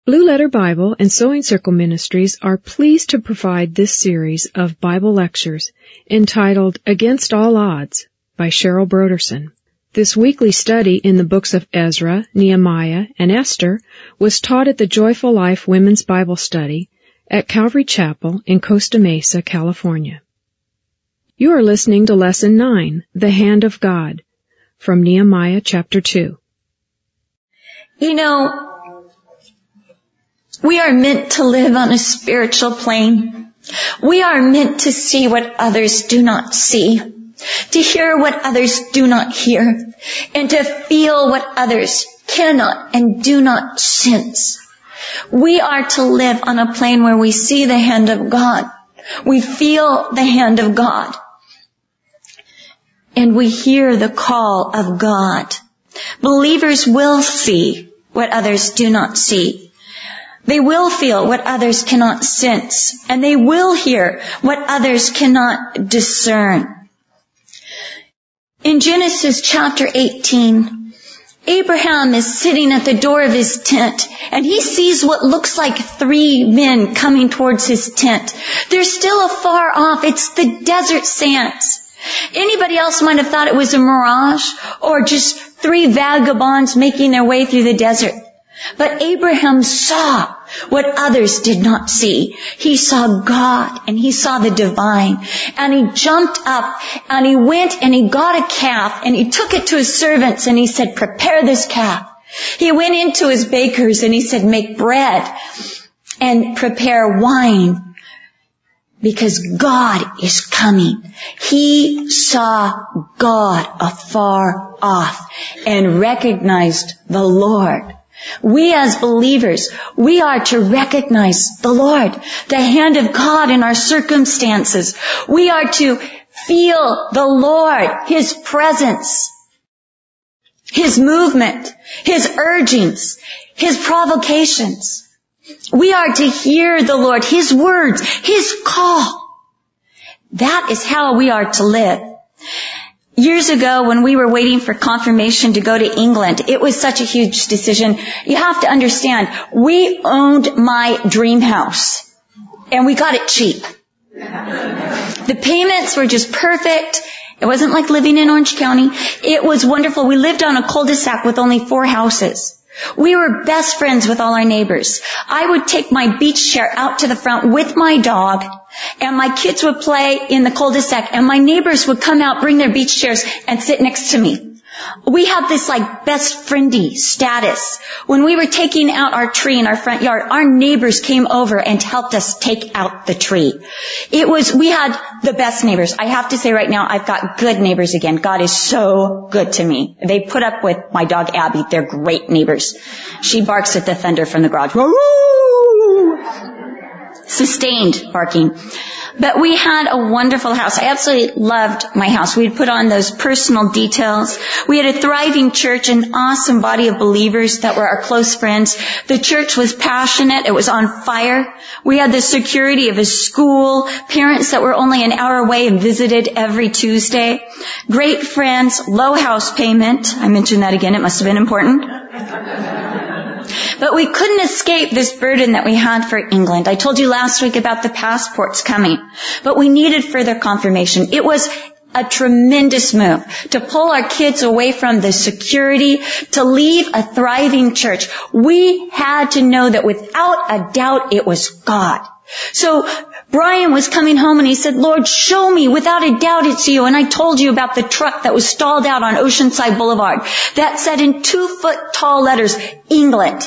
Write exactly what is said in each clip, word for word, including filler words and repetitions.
Blue Letter Bible and Sewing Circle Ministries are pleased to provide this series of Bible lectures entitled Against All Odds by Cheryl Broderson. This weekly study in the books of Ezra, Nehemiah, and Esther was taught at the Joyful Life Women's Bible Study at Calvary Chapel in Costa Mesa, California. You are listening to Lesson nine, The Hand of God, from Nehemiah chapter two. You know, we are meant to live on a spiritual plane. We are meant to see what others do not see, to hear what others do not hear, and to feel what others cannot and do not sense. We are to live on a plane where we see the hand of God. We feel the hand of God. And we hear the call of God. Believers will see what others do not see. They will feel what others cannot sense, and they will hear what others cannot discern. In Genesis chapter eighteen, Abraham is sitting at the door of his tent, and he sees what looks like three men coming towards his tent. They're still afar off. It's the desert sands. Anybody else might have thought it was a mirage or just three vagabonds making their way through the desert. But Abraham saw what others did not see. He saw God and he saw the divine. And he jumped up and he went and he got a calf and he took it to his servants and he said, prepare this calf. He went into his bakers and he said, make bread and prepare wine because God is coming. He saw God afar off and recognized the Lord. We as believers, we are to recognize the Lord, the hand of God in our circumstances. We are to feel the Lord, His presence, His movement, His urgings, His provocations. We are to hear the Lord, His words, His call. That is how we are to live. Years ago, when we were waiting for confirmation to go to England, it was such a huge decision. You have to understand, we owned my dream house, and we got it cheap. The payments were just perfect. It wasn't like living in Orange County. It was wonderful. We lived on a cul-de-sac with only four houses. We were best friends with all our neighbors. I would take my beach chair out to the front with my dog, and my kids would play in the cul-de-sac, and my neighbors would come out, bring their beach chairs, and sit next to me. We had this like best friendy status. When we were taking out our tree in our front yard, our neighbors came over and helped us take out the tree. It was, we had the best neighbors. I have to say right now, I've got good neighbors again. God is so good to me. They put up with my dog Abby. They're great neighbors. She barks at the fender from the garage. Woo! Sustained barking. But we had a wonderful house. I absolutely loved my house. We'd put on those personal details. We had a thriving church, an awesome body of believers that were our close friends. The church was passionate. It was on fire. We had the security of a school, parents that were only an hour away and visited every Tuesday. Great friends, low house payment. I mentioned that again. It must have been important. But we couldn't escape this burden that we had for England. I told you last week about the passports coming, but we needed further confirmation. It was a tremendous move to pull our kids away from the security, to leave a thriving church. We had to know that without a doubt it was God. So Brian was coming home and he said, Lord, show me, without a doubt it's you. And I told you about the truck that was stalled out on Oceanside Boulevard that said in two foot tall letters, England.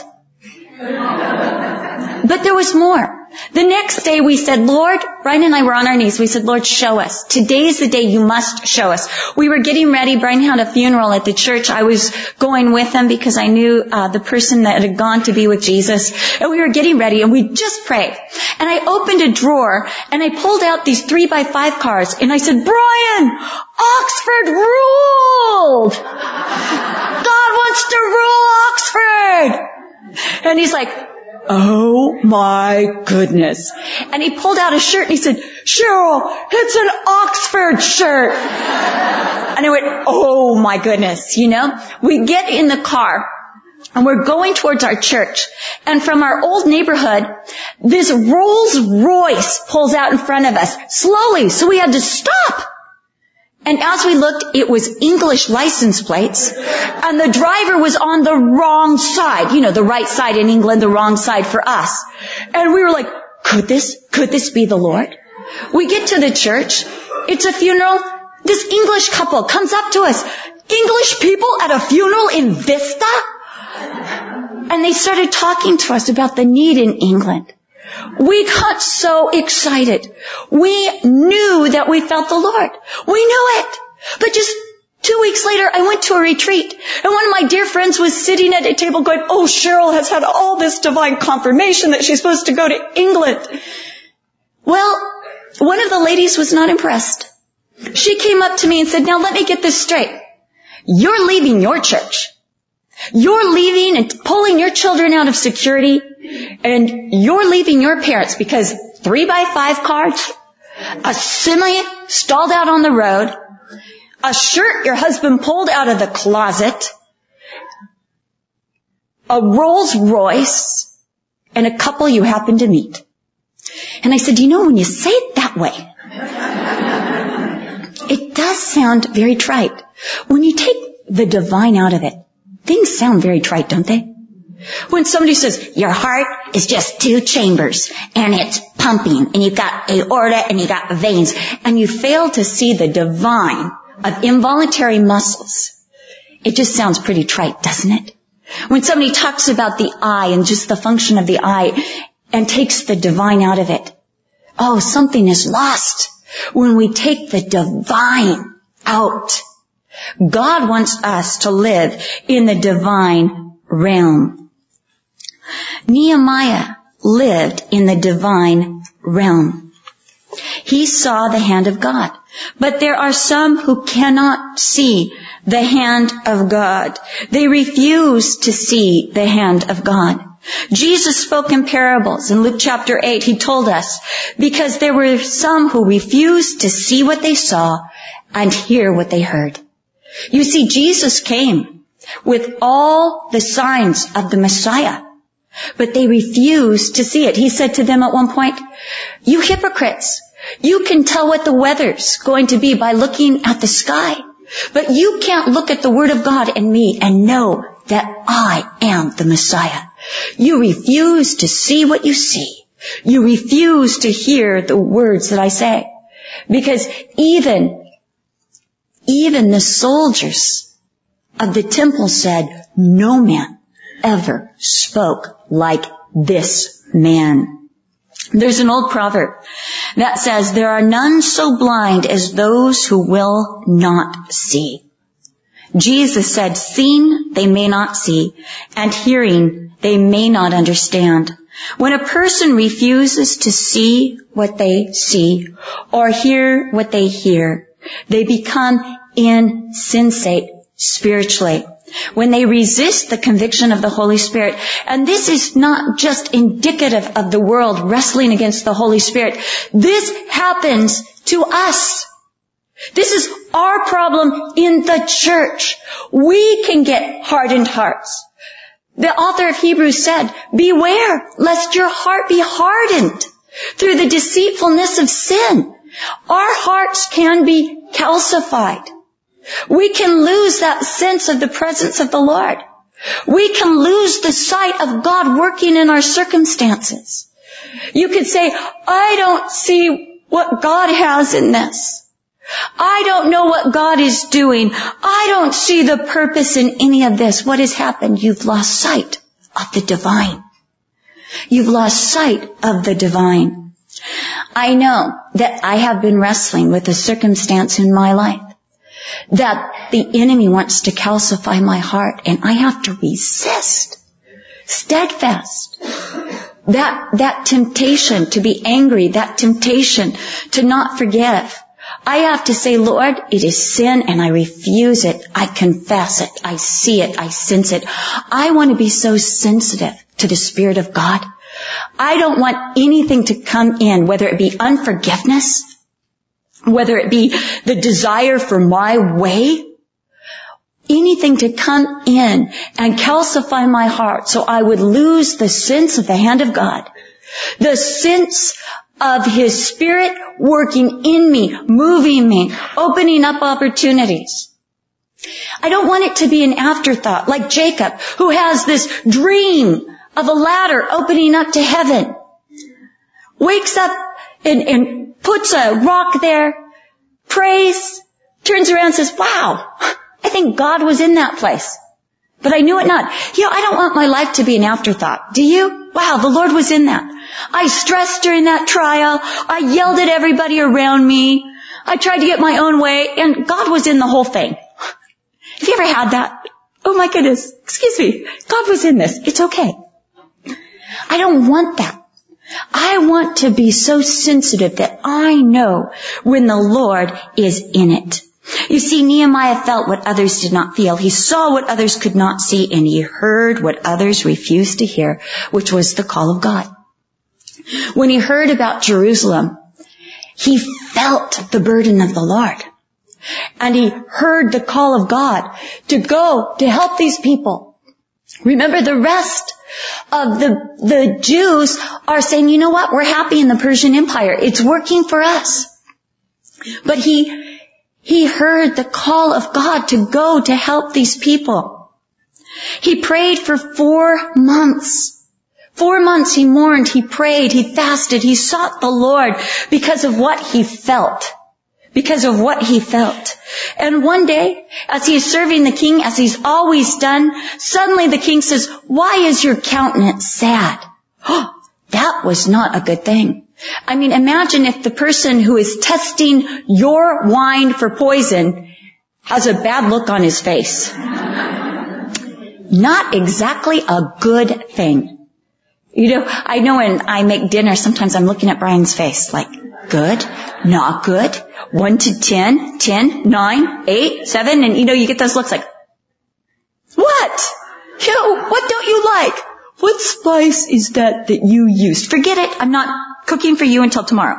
But there was more. The next day we said, Lord, Brian and I were on our knees. We said, Lord, show us. Today's the day you must show us. We were getting ready. Brian had a funeral at the church. I was going with him because I knew uh, the person that had gone to be with Jesus. And we were getting ready and we just prayed. And I opened a drawer and I pulled out these three by five cards and I said, Brian, Oxford ruled! God wants to rule Oxford! And he's like, oh my goodness. And he pulled out a shirt and he said, Cheryl, it's an Oxford shirt. And I went, oh my goodness, you know. We get in the car And we're going towards our church. And from our old neighborhood, this Rolls Royce pulls out in front of us slowly. So we had to stop. And as we looked, it was English license plates. And the driver was on the wrong side. You know, the right side in England, the wrong side for us. And we were like, could this, could this be the Lord? We get to the church. It's a funeral. This English couple comes up to us. English people at a funeral in Vista? And they started talking to us about the need in England. We got so excited. We knew that we felt the Lord. We knew it. But just two weeks later, I went to a retreat. And one of my dear friends was sitting at a table going, oh, Cheryl has had all this divine confirmation that she's supposed to go to England. Well, one of the ladies was not impressed. She came up to me and said, now let me get this straight. You're leaving your church. You're leaving and pulling your children out of security, and you're leaving your parents because three by five cars, a semi stalled out on the road, a shirt your husband pulled out of the closet, a Rolls Royce, and a couple you happen to meet. And I said, you know, when you say it that way, it does sound very trite. When you take the divine out of it, things sound very trite, don't they? When somebody says, your heart is just two chambers, and it's pumping, and you've got aorta, and you've got veins, and you fail to see the divine of involuntary muscles, it just sounds pretty trite, doesn't it? When somebody talks about the eye and just the function of the eye and takes the divine out of it, oh, something is lost when we take the divine out. God wants us to live in the divine realm. Nehemiah lived in the divine realm. He saw the hand of God. But there are some who cannot see the hand of God. They refuse to see the hand of God. Jesus spoke in parables. In Luke chapter eight, he told us, because there were some who refused to see what they saw and hear what they heard. You see, Jesus came with all the signs of the Messiah, but they refused to see it. He said to them at one point, you hypocrites, you can tell what the weather's going to be by looking at the sky, but you can't look at the Word of God and me and know that I am the Messiah. You refuse to see what you see. You refuse to hear the words that I say, because even Even the soldiers of the temple said, no man ever spoke like this man. There's an old proverb that says, there are none so blind as those who will not see. Jesus said, seeing they may not see, and hearing they may not understand. When a person refuses to see what they see or hear what they hear, they become insensate spiritually. When they resist the conviction of the Holy Spirit, and this is not just indicative of the world wrestling against the Holy Spirit, this happens to us. This is our problem in the church. We can get hardened hearts. The author of Hebrews said, beware lest your heart be hardened through the deceitfulness of sin. Our hearts can be calcified. We can lose that sense of the presence of the Lord. We can lose the sight of God working in our circumstances. You could say, I don't see what God has in this. I don't know what God is doing. I don't see the purpose in any of this. What has happened? You've lost sight of the divine. You've lost sight of the divine. I know that I have been wrestling with a circumstance in my life that the enemy wants to calcify my heart, and I have to resist, steadfast. That, that temptation to be angry, that temptation to not forgive. I have to say, Lord, it is sin and I refuse it. I confess it. I see it. I sense it. I want to be so sensitive to the Spirit of God. I don't want anything to come in, whether it be unforgiveness, whether it be the desire for my way, anything to come in and calcify my heart so I would lose the sense of the hand of God, the sense of His Spirit working in me, moving me, opening up opportunities. I don't want it to be an afterthought like Jacob, who has this dream of a ladder opening up to heaven, wakes up and, and puts a rock there, prays, turns around and says, wow, I think God was in that place, but I knew it not. You know, I don't want my life to be an afterthought. Do you? Wow, the Lord was in that. I stressed during that trial. I yelled at everybody around me. I tried to get my own way, and God was in the whole thing. Have you ever had that? Oh my goodness, excuse me, God was in this. It's okay. I don't want that. I want to be so sensitive that I know when the Lord is in it. You see, Nehemiah felt what others did not feel. He saw what others could not see, and he heard what others refused to hear, which was the call of God. When he heard about Jerusalem, he felt the burden of the Lord. And he heard the call of God to go to help these people. Remember, the rest of the, the Jews are saying, you know what? We're happy in the Persian Empire. It's working for us. But he, he heard the call of God to go to help these people. He prayed for four months. Four months he mourned, he prayed, he fasted, he sought the Lord because of what he felt. Because of what he felt. And one day, as he is serving the king, as he's always done, suddenly the king says, why is your countenance sad? Oh, that was not a good thing. I mean, imagine if the person who is testing your wine for poison has a bad look on his face. Not exactly a good thing. You know, I know when I make dinner, sometimes I'm looking at Brian's face like, good, not good, one to ten, ten, nine, eight, seven, and you know, you get those looks like, what? You know, what don't you like? What spice is that that you used? Forget it, I'm not cooking for you until tomorrow.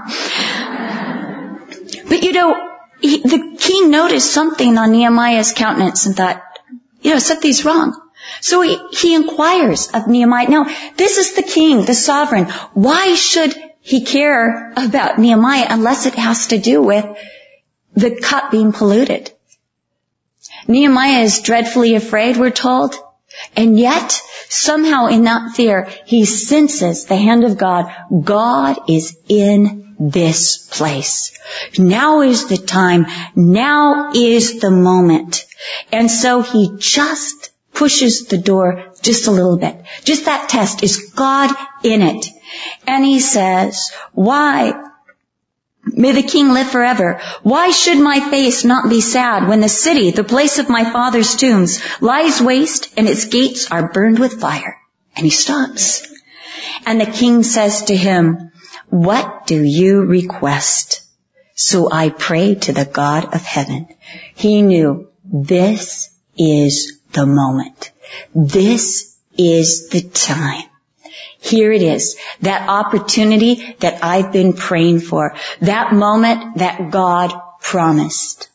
But you know, he, the king noticed something on Nehemiah's countenance and thought, you know, something's wrong. So he, he inquires of Nehemiah. Now, this is the king, the sovereign. Why should he care about Nehemiah unless it has to do with the cup being polluted? Nehemiah is dreadfully afraid, we're told. And yet, somehow in that fear, he senses the hand of God. God is in this place. Now is the time. Now is the moment. And so he just pushes the door just a little bit. Just that test. Is God in it? And he says, why? May the king live forever. Why should my face not be sad when the city, the place of my father's tombs, lies waste and its gates are burned with fire? And he stops. And the king says to him, what do you request? So I prayed to the God of heaven. He knew this is the moment. This is the time. Here it is, that opportunity that I've been praying for, that moment that God promised.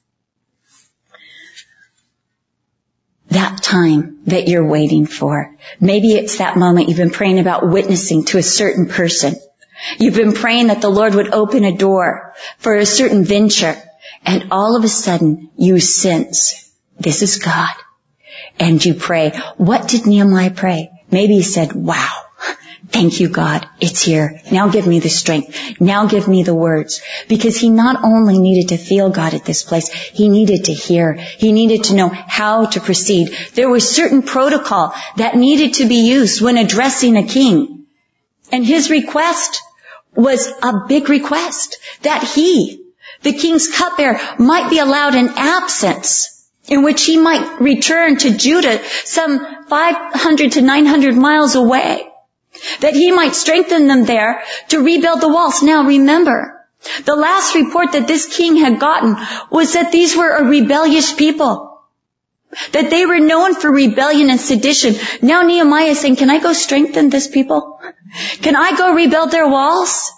That time that you're waiting for. Maybe it's that moment you've been praying about witnessing to a certain person. You've been praying that the Lord would open a door for a certain venture, and all of a sudden you sense, this is God. And you pray. What did Nehemiah pray? Maybe he said, wow, thank you, God. It's here. Now give me the strength. Now give me the words. Because he not only needed to feel God at this place, he needed to hear. He needed to know how to proceed. There was certain protocol that needed to be used when addressing a king. And his request was a big request that he, the king's cupbearer, might be allowed an absence in which he might return to Judah some five hundred to nine hundred miles away, that he might strengthen them there to rebuild the walls. Now remember, the last report that this king had gotten was that these were a rebellious people, that they were known for rebellion and sedition. Now Nehemiah is saying, can I go strengthen this people? Can I go rebuild their walls?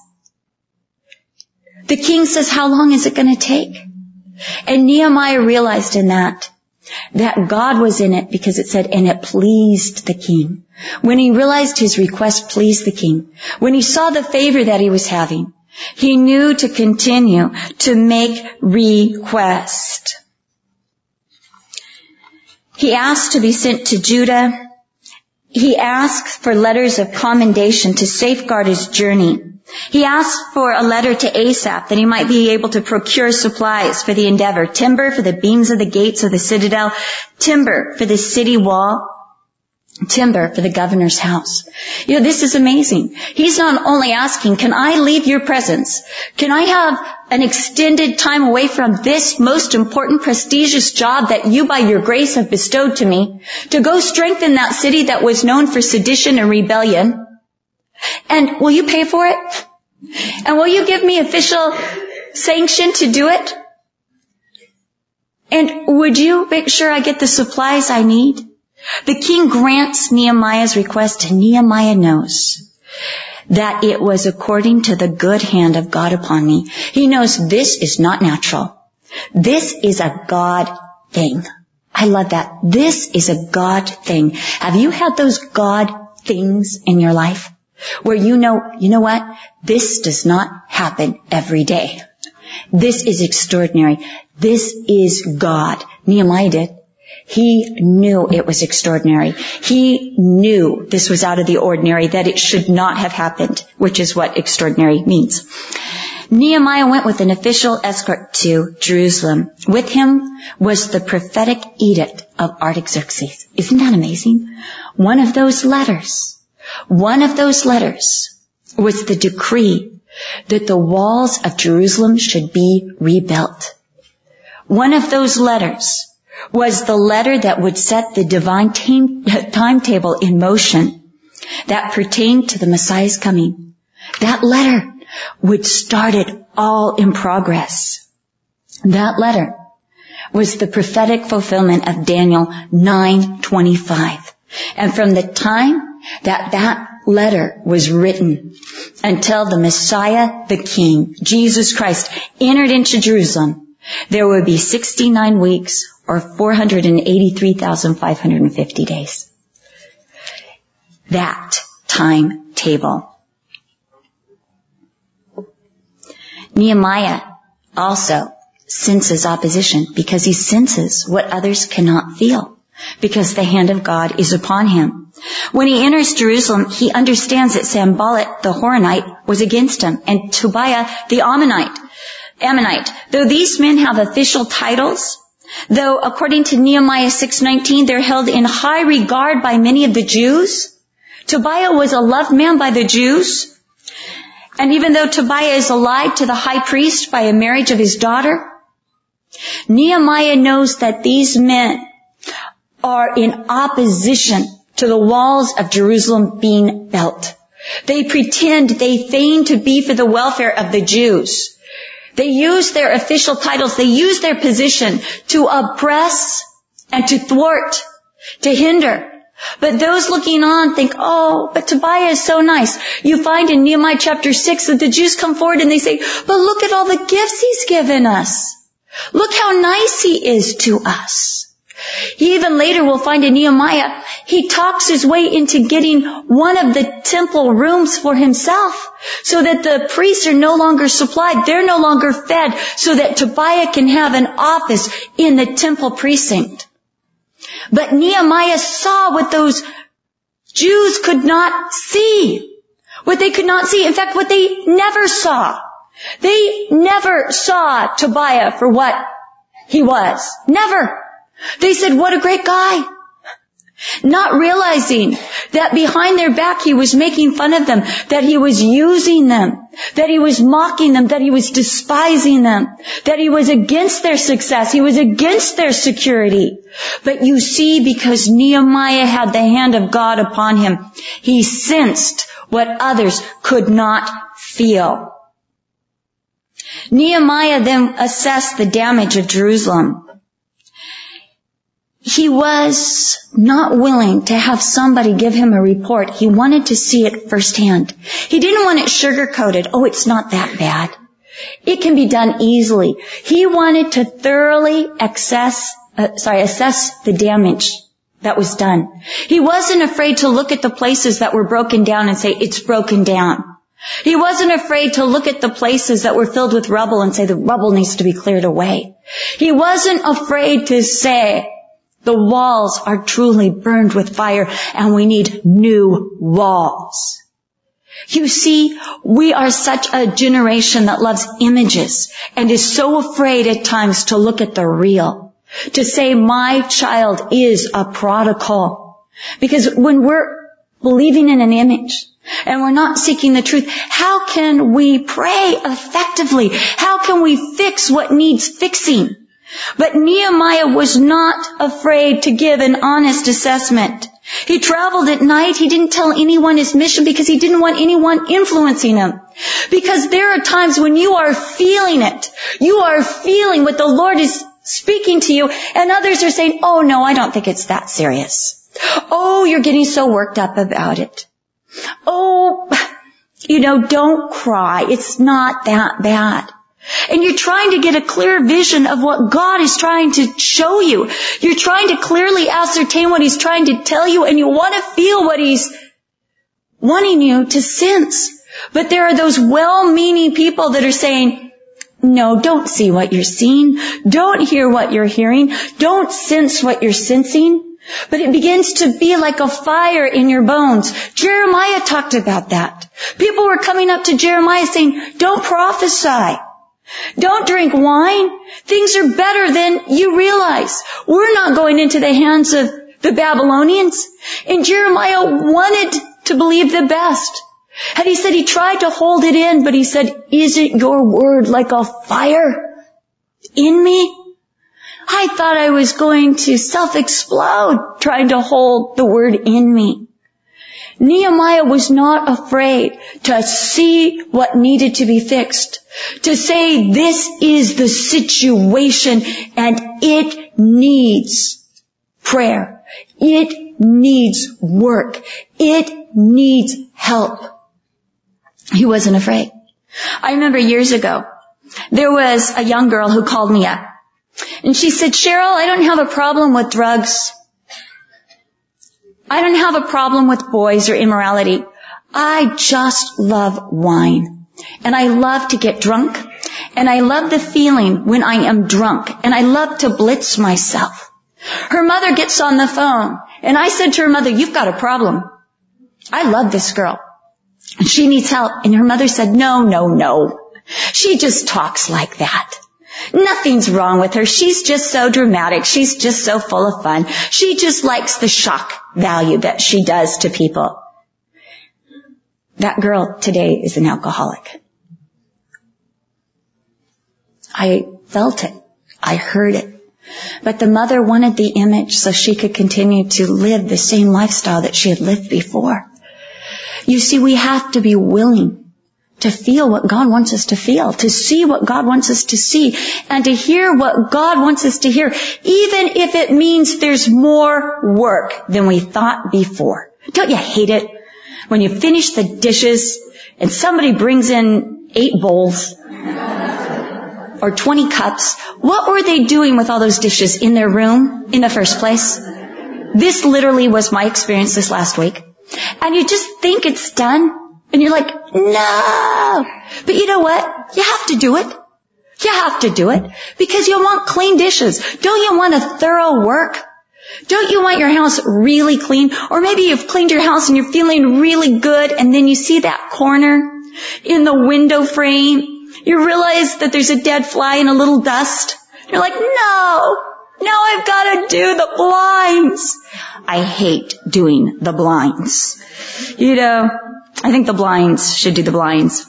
The king says, how long is it going to take? And Nehemiah realized in that, that God was in it because it said, and it pleased the king. When he realized his request pleased the king, when he saw the favor that he was having, he knew to continue to make request. He asked to be sent to Judah. He asked for letters of commendation to safeguard his journey. He asked for a letter to Asaph that he might be able to procure supplies for the endeavor, timber for the beams of the gates of the citadel, timber for the city wall, timber for the governor's house. You know, this is amazing. He's not only asking, can I leave your presence? Can I have an extended time away from this most important, prestigious job that you by your grace have bestowed to me, to go strengthen that city that was known for sedition and rebellion? And will you pay for it? And will you give me official sanction to do it? And would you make sure I get the supplies I need? The king grants Nehemiah's request, and Nehemiah knows that it was according to the good hand of God upon me. He knows this is not natural. This is a God thing. I love that. This is a God thing. Have you had those God things in your life where you know, you know what? This does not happen every day. This is extraordinary. This is God. Nehemiah did. He knew it was extraordinary. He knew this was out of the ordinary, that it should not have happened, which is what extraordinary means. Nehemiah went with an official escort to Jerusalem. With him was the prophetic edict of Artaxerxes. Isn't that amazing? One of those letters, one of those letters was the decree that the walls of Jerusalem should be rebuilt. One of those letters was the letter that would set the divine time, timetable in motion that pertained to the Messiah's coming. That letter would start it all in progress. That letter was the prophetic fulfillment of Daniel nine twenty-five. And from the time that that letter was written until the Messiah, the King, Jesus Christ, entered into Jerusalem, there would be sixty-nine weeks or four hundred eighty-three thousand five hundred fifty days. That timetable. Nehemiah also senses opposition because he senses what others cannot feel, because the hand of God is upon him. When he enters Jerusalem, he understands that Sanballat the Horonite was against him, and Tobiah the Ammonite. Ammonite. Though these men have official titles, though according to Nehemiah six nineteen they're held in high regard by many of the Jews, Tobiah was a loved man by the Jews. And even though Tobiah is allied to the high priest by a marriage of his daughter, Nehemiah knows that these men are in opposition to the walls of Jerusalem being built. They pretend, they feign to be for the welfare of the Jews. They use their official titles, they use their position to oppress and to thwart, to hinder. But those looking on think, oh, but Tobiah is so nice. You find in Nehemiah chapter six that the Jews come forward and they say, but look at all the gifts he's given us. Look how nice he is to us. He even later will find in Nehemiah, he talks his way into getting one of the temple rooms for himself so that the priests are no longer supplied. They're no longer fed so that Tobiah can have an office in the temple precinct. But Nehemiah saw what those Jews could not see. What they could not see. In fact, what they never saw. They never saw Tobiah for what he was. Never. They said, what a great guy. Not realizing that behind their back he was making fun of them, that he was using them, that he was mocking them, that he was despising them, that he was against their success, he was against their security. But you see, because Nehemiah had the hand of God upon him, he sensed what others could not feel. Nehemiah then assessed the damage of Jerusalem. He was not willing to have somebody give him a report. He wanted to see it firsthand. He didn't want it sugar-coated. Oh, it's not that bad. It can be done easily. He wanted to thoroughly assess uh, sorry, assess the damage that was done. He wasn't afraid to look at the places that were broken down and say, it's broken down. He wasn't afraid to look at the places that were filled with rubble and say, the rubble needs to be cleared away. He wasn't afraid to say, the walls are truly burned with fire and we need new walls. You see, we are such a generation that loves images and is so afraid at times to look at the real. To say, my child is a prodigal. Because when we're believing in an image and we're not seeking the truth, how can we pray effectively? How can we fix what needs fixing? But Nehemiah was not afraid to give an honest assessment. He traveled at night. He didn't tell anyone his mission because he didn't want anyone influencing him. Because there are times when you are feeling it. You are feeling what the Lord is speaking to you, and others are saying, oh no, I don't think it's that serious. Oh, you're getting so worked up about it. Oh, you know, don't cry. It's not that bad. And you're trying to get a clear vision of what God is trying to show you. You're trying to clearly ascertain what He's trying to tell you, and you want to feel what He's wanting you to sense. But there are those well-meaning people that are saying, no, don't see what you're seeing. Don't hear what you're hearing. Don't sense what you're sensing. But it begins to be like a fire in your bones. Jeremiah talked about that. People were coming up to Jeremiah saying, don't prophesy. Don't drink wine. Things are better than you realize. We're not going into the hands of the Babylonians. And Jeremiah wanted to believe the best. And he said he tried to hold it in, but he said, isn't your word like a fire in me? I thought I was going to self-explode trying to hold the word in me. Nehemiah was not afraid to see what needed to be fixed, to say this is the situation and it needs prayer. It needs work. It needs help. He wasn't afraid. I remember years ago, there was a young girl who called me up. And she said, Cheryl, I don't have a problem with drugs. I don't have a problem with boys or immorality. I just love wine. And I love to get drunk. And I love the feeling when I am drunk. And I love to blitz myself. Her mother gets on the phone. And I said to her mother, you've got a problem. I love this girl. And she needs help. And her mother said, no, no, no. She just talks like that. Nothing's wrong with her. She's just so dramatic. She's just so full of fun. She just likes the shock value that she does to people. That girl today is an alcoholic. I felt it. I heard it. But the mother wanted the image so she could continue to live the same lifestyle that she had lived before. You see, we have to be willing to feel what God wants us to feel, to see what God wants us to see, and to hear what God wants us to hear, even if it means there's more work than we thought before. Don't you hate it when you finish the dishes and somebody brings in eight bowls or twenty cups? What were they doing with all those dishes in their room in the first place? This literally was my experience this last week. And you just think it's done. And you're like, no. But you know what? You have to do it. You have to do it. Because you want clean dishes. Don't you want a thorough work? Don't you want your house really clean? Or maybe you've cleaned your house and you're feeling really good, and then you see that corner in the window frame. You realize that there's a dead fly and a little dust. You're like, no. Now I've got to do the blinds. I hate doing the blinds. You know, I think the blinds should do the blinds.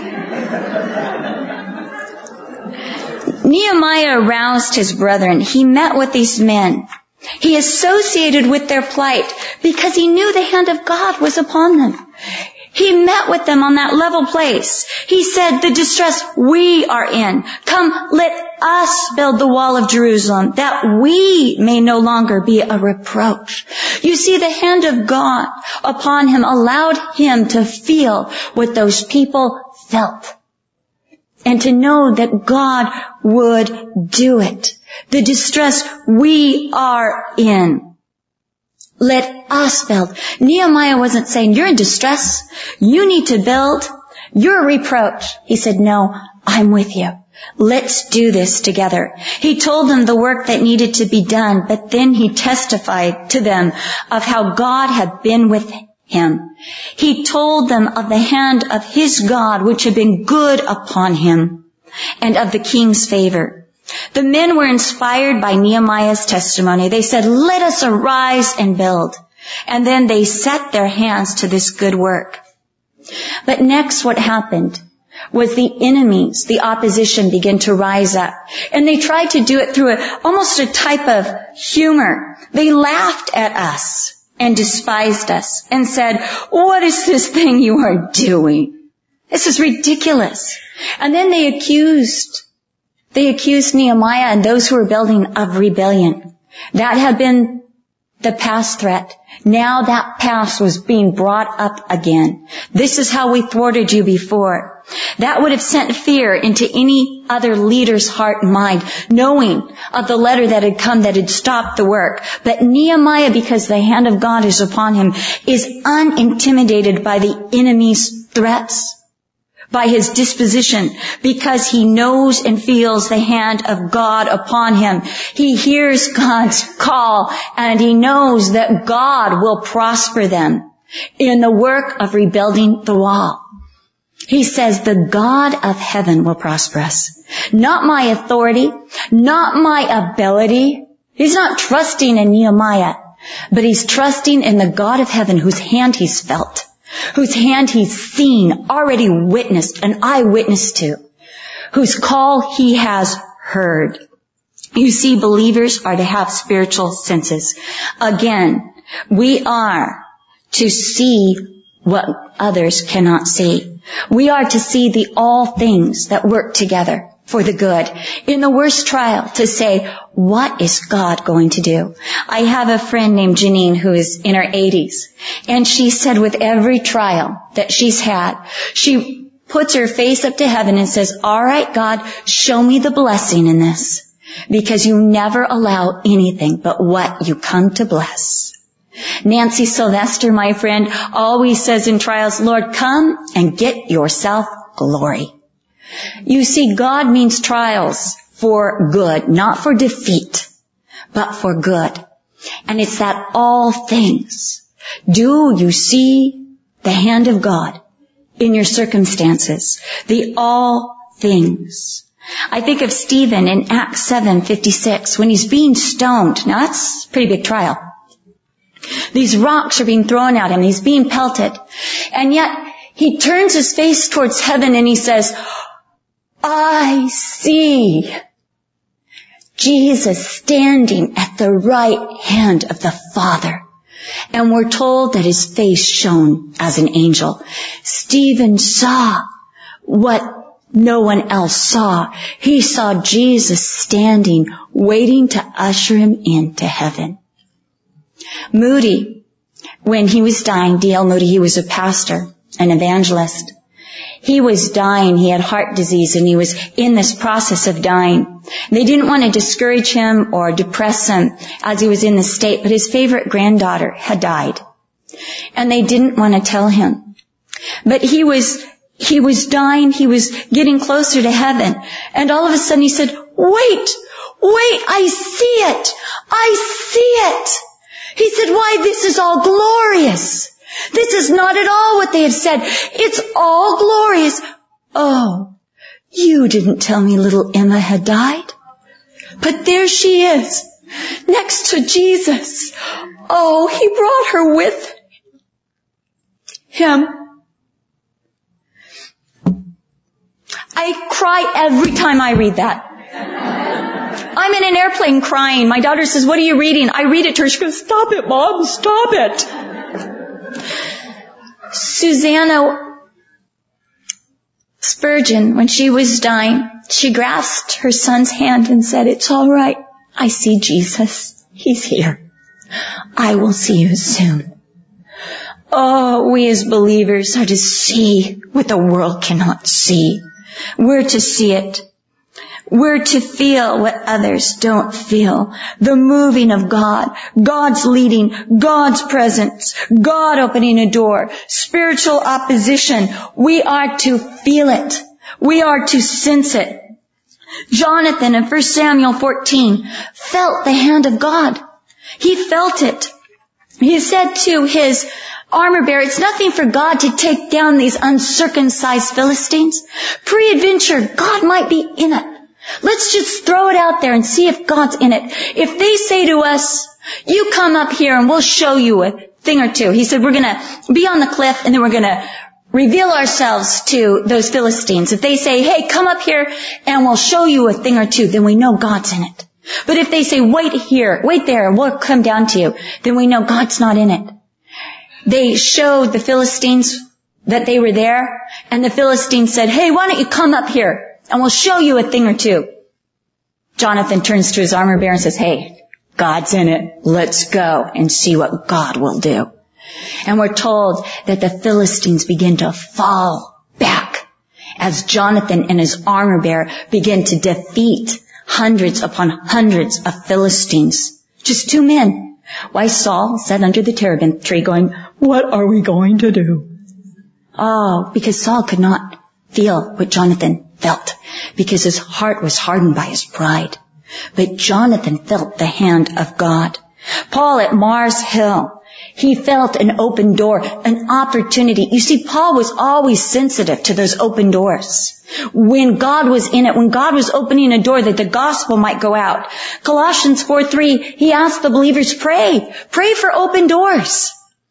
Nehemiah aroused his brethren. He met with these men. He associated with their plight because he knew the hand of God was upon them. He met with them on that level place. He said, the distress we are in, come, let us build the wall of Jerusalem, that we may no longer be a reproach. You see, the hand of God upon him allowed him to feel what those people felt. and to know that God would do it. The distress we are in. Let us build. Nehemiah wasn't saying, you're in distress. You need to build. You're a reproach. He said, no, I'm with you. Let's do this together. He told them the work that needed to be done, but then he testified to them of how God had been with him. He told them of the hand of his God, which had been good upon him, and of the king's favor. The men were inspired by Nehemiah's testimony. They said, let us arise and build. And then they set their hands to this good work. But next what happened was the enemies, the opposition began to rise up. And they tried to do it through a, almost a type of humor. They laughed at us and despised us and said, what is this thing you are doing? This is ridiculous. And then they accused, they accused Nehemiah and those who were building of rebellion. That had been the past threat. Now that past was being brought up again. This is how we thwarted you before. That would have sent fear into any other leader's heart and mind, knowing of the letter that had come that had stopped the work. But Nehemiah, because the hand of God is upon him, is unintimidated by the enemy's threats, by his disposition, because he knows and feels the hand of God upon him. He hears God's call, and he knows that God will prosper them in the work of rebuilding the wall. He says, the God of heaven will prosper us. Not my authority, not my ability. He's not trusting in Nehemiah, but he's trusting in the God of heaven whose hand he's felt, whose hand he's seen, already witnessed, an eyewitness to, whose call he has heard. You see, believers are to have spiritual senses. Again, we are to see what others cannot see. We are to see the all things that work together for the good. In the worst trial, to say, what is God going to do? I have a friend named Janine who is in her eighties, and she said with every trial that she's had, she puts her face up to heaven and says, all right, God, show me the blessing in this, because you never allow anything but what you come to bless. Nancy Sylvester, my friend, always says in trials, Lord, come and get yourself glory. You see, God means trials for good, not for defeat, but for good. And it's that all things. Do you see the hand of God in your circumstances? The all things. I think of Stephen in Acts seven fifty-six when he's being stoned. Now that's a pretty big trial. These rocks are being thrown at him. He's being pelted. And yet he turns his face towards heaven and he says, I see Jesus standing at the right hand of the Father. And we're told that his face shone as an angel. Stephen saw what no one else saw. He saw Jesus standing, waiting to usher him into heaven. Moody, when he was dying, D L Moody, he was a pastor, an evangelist. He was dying. He had heart disease and he was in this process of dying. They didn't want to discourage him or depress him as he was in this state, but his favorite granddaughter had died. And they didn't want to tell him. But he was, he was dying. He was getting closer to heaven. And all of a sudden he said, wait, wait, I see it. I see it. He said, why, this is all glorious. This is not at all what they have said. It's all glorious. Oh, you didn't tell me little Emma had died. But there she is, next to Jesus. Oh, he brought her with him. I cry every time I read that. I'm in an airplane crying. My daughter says, what are you reading? I read it to her. She goes, stop it, Mom, stop it. Susanna Spurgeon, when she was dying, she grasped her son's hand and said, it's all right. I see Jesus. He's here. I will see you soon. Oh, we as believers are to see what the world cannot see. We're to see it. We're to feel what others don't feel. The moving of God, God's leading, God's presence, God opening a door, spiritual opposition. We are to feel it. We are to sense it. Jonathan in First Samuel fourteen felt the hand of God. He felt it. He said to his armor bearer, it's nothing for God to take down these uncircumcised Philistines. Pre-adventure, God might be in it. Let's just throw it out there and see if God's in it. If they say to us, you come up here and we'll show you a thing or two. He said, we're going to be on the cliff and then we're going to reveal ourselves to those Philistines. If they say, hey, come up here and we'll show you a thing or two, then we know God's in it. But if they say, wait here, wait there, and we'll come down to you, then we know God's not in it. They showed the Philistines that they were there, and the Philistines said, hey, why don't you come up here? And we'll show you a thing or two. Jonathan turns to his armor bearer and says, hey, God's in it. Let's go and see what God will do. And we're told that the Philistines begin to fall back as Jonathan and his armor bearer begin to defeat hundreds upon hundreds of Philistines. Just two men. Why Saul sat under the terebinth tree going, what are we going to do? Oh, because Saul could not feel what Jonathan felt, because his heart was hardened by his pride. But Jonathan felt the hand of God. Paul at Mars Hill, he felt an open door, an opportunity. You see, Paul was always sensitive to those open doors. When God was in it, when God was opening a door that the gospel might go out. Colossians four three, he asked the believers, pray, pray for open doors.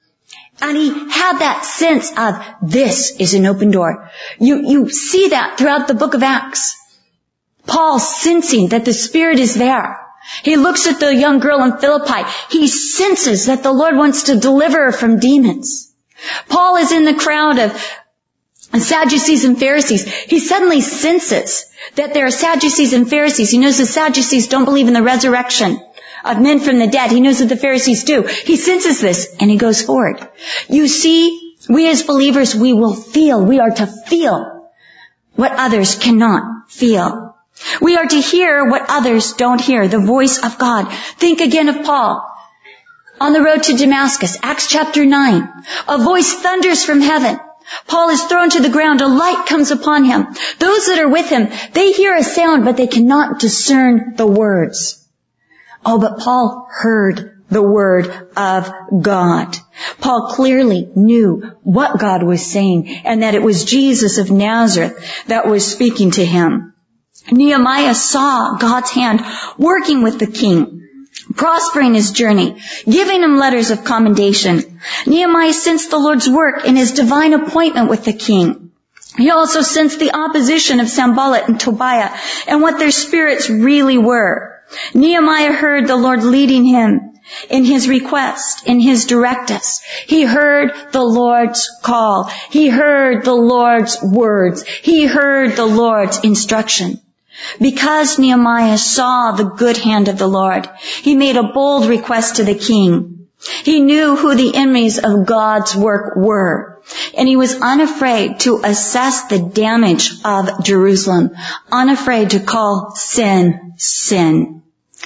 And he had that sense of, this is an open door. You, you see that throughout the book of Acts. Paul sensing that the Spirit is there. He looks at the young girl in Philippi. He senses that the Lord wants to deliver her from demons. Paul is in the crowd of Sadducees and Pharisees. He suddenly senses that there are Sadducees and Pharisees. He knows the Sadducees don't believe in the resurrection of men from the dead. He knows that the Pharisees do. He senses this and he goes forward. You see, we as believers, we will feel. We are to feel what others cannot feel. We are to hear what others don't hear, the voice of God. Think again of Paul on the road to Damascus, Acts chapter nine. A voice thunders from heaven. Paul is thrown to the ground. A light comes upon him. Those that are with him, they hear a sound, but they cannot discern the words. Oh, but Paul heard the word of God. Paul clearly knew what God was saying and that it was Jesus of Nazareth that was speaking to him. Nehemiah saw God's hand working with the king, prospering his journey, giving him letters of commendation. Nehemiah sensed the Lord's work in his divine appointment with the king. He also sensed the opposition of Sanballat and Tobiah and what their spirits really were. Nehemiah heard the Lord leading him in his request, in his directives. He heard the Lord's call. He heard the Lord's words. He heard the Lord's instruction. Because Nehemiah saw the good hand of the Lord, he made a bold request to the king. He knew who the enemies of God's work were, and he was unafraid to assess the damage of Jerusalem, unafraid to call sin, sin.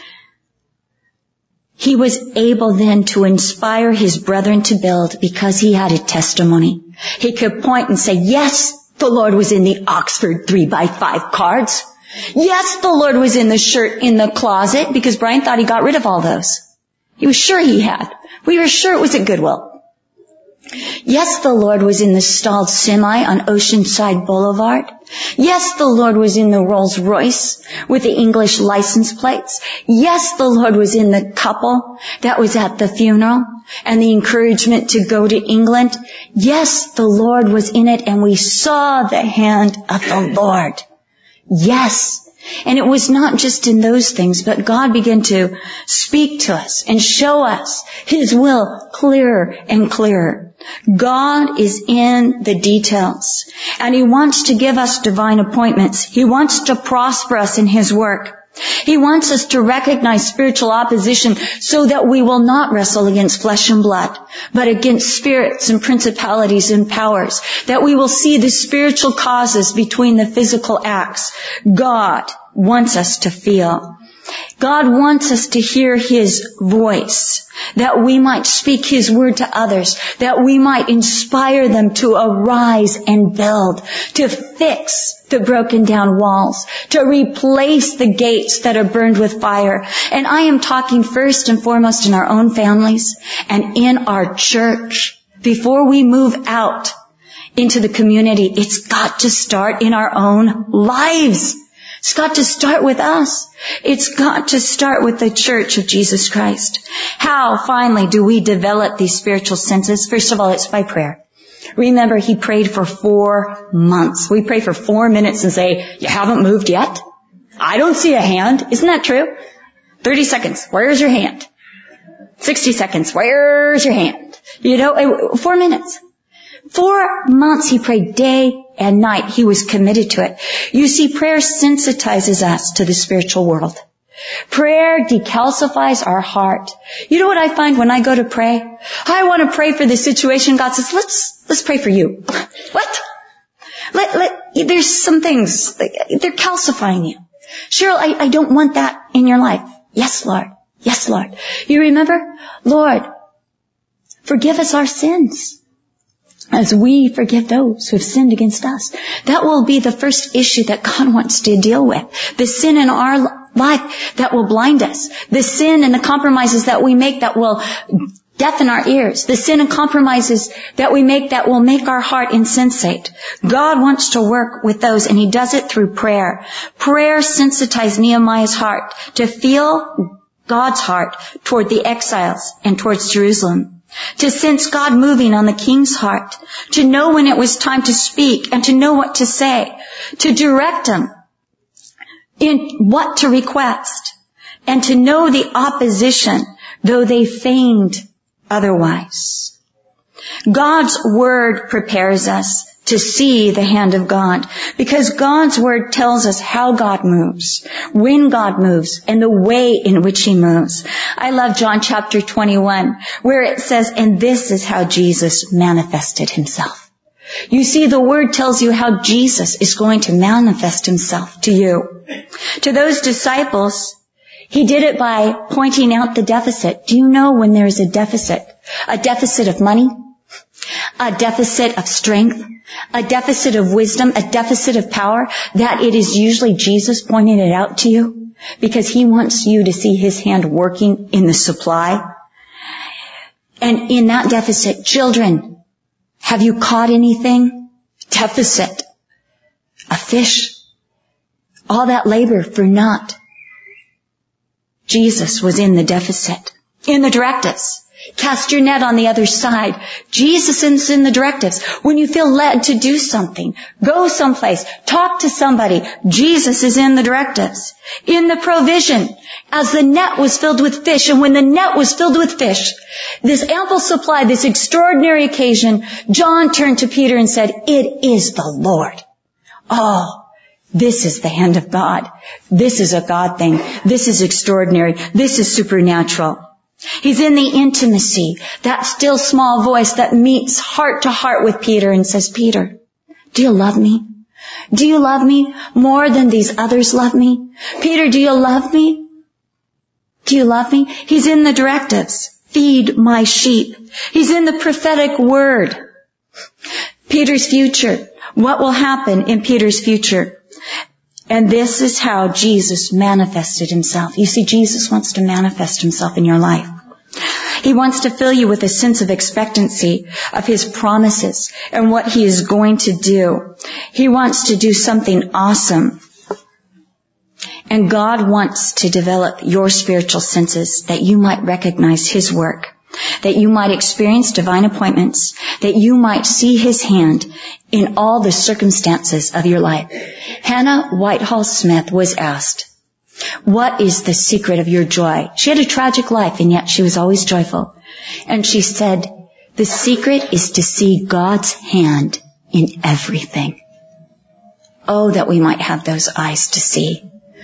He was able then to inspire his brethren to build because he had a testimony. He could point and say, yes, the Lord was in the Oxford three by five cards. Yes, the Lord was in the shirt in the closet, because Brian thought he got rid of all those. He was sure he had. We were sure it was at Goodwill. Yes, the Lord was in the stalled semi on Oceanside Boulevard. Yes, the Lord was in the Rolls Royce with the English license plates. Yes, the Lord was in the couple that was at the funeral and the encouragement to go to England. Yes, the Lord was in it, and we saw the hand of the Lord. Yes. And it was not just in those things, but God began to speak to us and show us His will clearer and clearer. God is in the details, and He wants to give us divine appointments. He wants to prosper us in His work. He wants us to recognize spiritual opposition so that we will not wrestle against flesh and blood, but against spirits and principalities and powers, that we will see the spiritual causes between the physical acts. God wants us to feel. God wants us to hear His voice, that we might speak His word to others, that we might inspire them to arise and build, to fix the broken down walls, to replace the gates that are burned with fire. And I am talking first and foremost in our own families and in our church. Before we move out into the community, it's got to start in our own lives. It's got to start with us. It's got to start with the Church of Jesus Christ. How, finally, do we develop these spiritual senses? First of all, it's by prayer. Remember, He prayed for four months. We pray for four minutes and say, you haven't moved yet? I don't see a hand. Isn't that true? thirty seconds. Where's your hand? sixty seconds. Where's your hand? You know, four minutes. Four months He prayed day and night. He was committed to it. You see, prayer sensitizes us to the spiritual world. Prayer decalcifies our heart. You know what I find when I go to pray? I want to pray for the situation. God says, let's, let's pray for you. What? Let, let, there's some things, they're calcifying you. Cheryl, I, I don't want that in your life. Yes, Lord. Yes, Lord. You remember? Lord, forgive us our sins, as we forgive those who have sinned against us. That will be the first issue that God wants to deal with. The sin in our life that will blind us. The sin and the compromises that we make that will deafen our ears. The sin and compromises that we make that will make our heart insensate. God wants to work with those, and He does it through prayer. Prayer sensitized Nehemiah's heart to feel God's heart toward the exiles and towards Jerusalem. To sense God moving on the king's heart, to know when it was time to speak and to know what to say, to direct him in what to request, and to know the opposition, though they feigned otherwise. God's word prepares us to see the hand of God, because God's word tells us how God moves, when God moves, and the way in which He moves. I love John chapter twenty-one, where it says, and this is how Jesus manifested Himself. You see, the word tells you how Jesus is going to manifest Himself to you. To those disciples, He did it by pointing out the deficit. Do you know when there is a deficit? A deficit of money, a deficit of strength, a deficit of wisdom, a deficit of power, that it is usually Jesus pointing it out to you, because He wants you to see His hand working in the supply. And in that deficit, children, have you caught anything? Deficit. A fish. All that labor for naught. Jesus was in the deficit. In the directives. Cast your net on the other side. Jesus is in the directives. When you feel led to do something, go someplace, talk to somebody, Jesus is in the directives. In the provision, as the net was filled with fish, and when the net was filled with fish, this ample supply, this extraordinary occasion, John turned to Peter and said, it is the Lord. Oh, this is the hand of God. This is a God thing. This is extraordinary. This is supernatural. He's in the intimacy, that still small voice that meets heart to heart with Peter and says, Peter, do you love me? Do you love me more than these others love me? Peter, do you love me? Do you love me? He's in the directives. Feed my sheep. He's in the prophetic word. Peter's future. What will happen in Peter's future? And this is how Jesus manifested Himself. You see, Jesus wants to manifest Himself in your life. He wants to fill you with a sense of expectancy of His promises and what He is going to do. He wants to do something awesome. And God wants to develop your spiritual senses that you might recognize His work, that you might experience divine appointments, that you might see His hand in all the circumstances of your life. Hannah Whitehall Smith was asked, what is the secret of your joy? She had a tragic life, and yet she was always joyful. And she said, the secret is to see God's hand in everything. Oh, that we might have those eyes to see.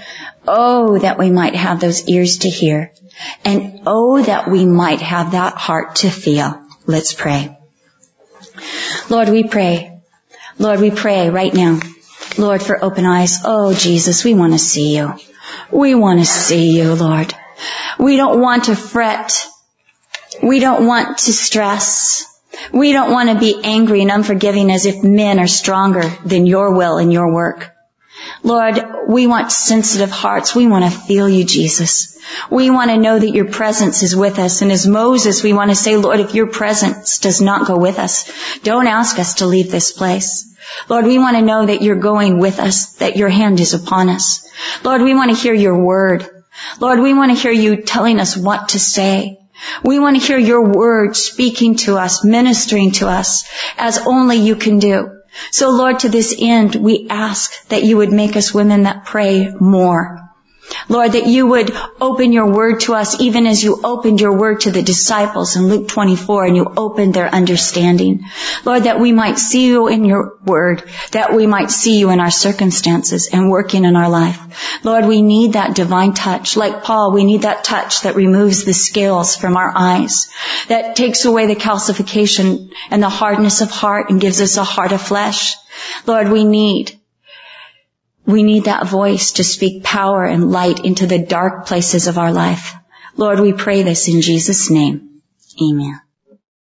Oh, that we might have those ears to hear. And oh, that we might have that heart to feel. Let's pray. Lord, we pray. Lord, we pray right now. Lord, for open eyes. Oh, Jesus, we want to see you. We want to see you, Lord. We don't want to fret. We don't want to stress. We don't want to be angry and unforgiving as if men are stronger than your will and your work. Lord, we want sensitive hearts. We want to feel you, Jesus. We want to know that your presence is with us. And as Moses, we want to say, Lord, if your presence does not go with us, don't ask us to leave this place. Lord, we want to know that you're going with us, that your hand is upon us. Lord, we want to hear your word. Lord, we want to hear you telling us what to say. We want to hear your word speaking to us, ministering to us, as only you can do. So, Lord, to this end, we ask that you would make us women that pray more. Lord, that you would open your word to us even as you opened your word to the disciples in Luke twenty-four and you opened their understanding. Lord, that we might see you in your word, that we might see you in our circumstances and working in our life. Lord, we need that divine touch. Like Paul, we need that touch that removes the scales from our eyes, that takes away the calcification and the hardness of heart and gives us a heart of flesh. Lord, we need We need that voice to speak power and light into the dark places of our life. Lord, we pray this in Jesus' name. Amen.